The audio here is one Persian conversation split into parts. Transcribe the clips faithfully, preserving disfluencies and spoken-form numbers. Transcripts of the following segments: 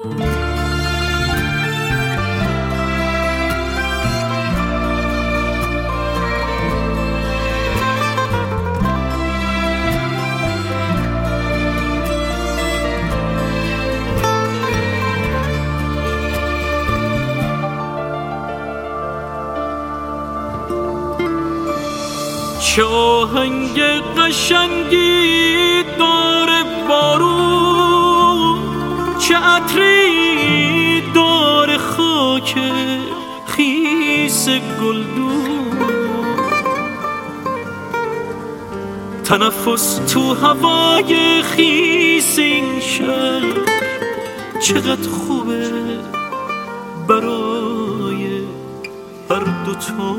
چه آهنگ قشنگی داره بارون، چه عطری داره خاک خیس گلدون. تنفس تو هوای خیس این شهر چقدر خوبه برای هر دوتا.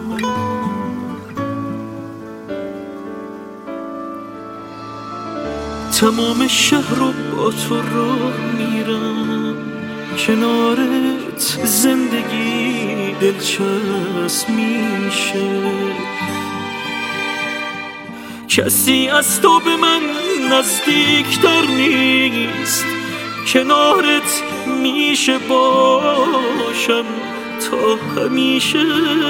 تمام شهر رو با تو راه میرم، کنارت زندگی دلچسب میشه. کسی از تو به من نزدیکتر نیست، کنارت میشه باشم تا همیشه.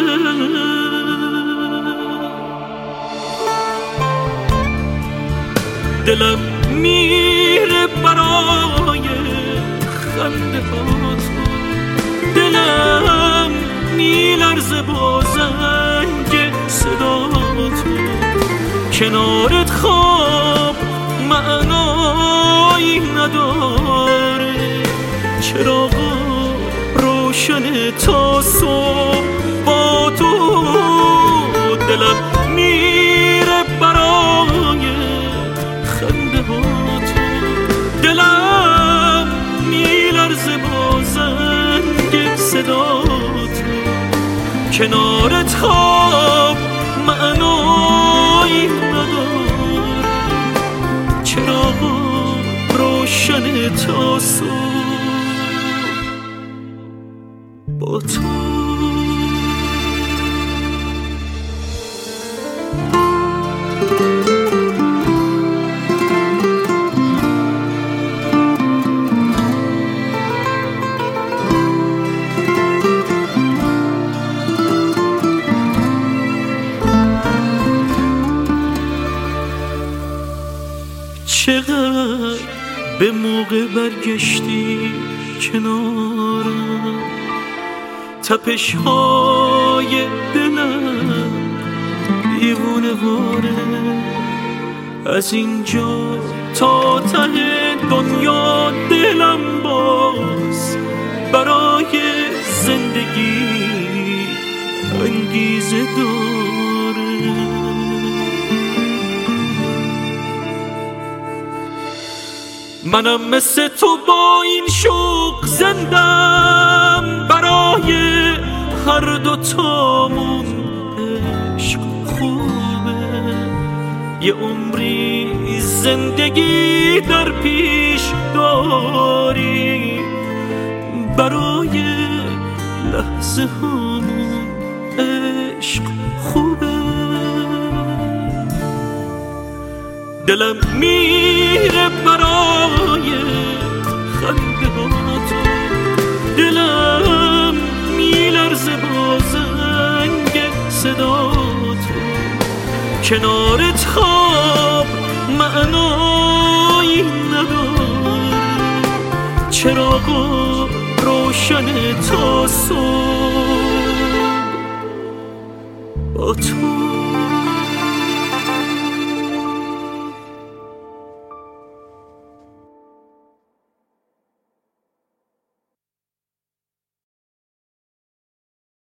دلم میره برای خنده ها تو، دلم میلرزه با زنگ صدا تو. کنارت خواب معنایی نداره، چراغا روشن تا صبح با تو. دلم میره برای خنده ها تو، دلم میلرزه با زنگ صدا تو. کنارت خواب معنایی نداره، چراغا روشن تا صبح با تو. چقدر به موقع برگشتی کنارم، تپش های دلم دیوونه واره. از اینجا تا ته دنیا دلم باز برای زندگی انگیزه داره. منم مثل تو با این شوق زندم، برای هر دوتامون عشق خوبه. یه عمری زندگی در پیش داری، برای لحظه هامون عشق خوبه. دلم میره برای خنده ها تو، دلم میلرزه با زنگ صدا تو. کنارت خواب معنایی نداره، چراغا روشن تا صبح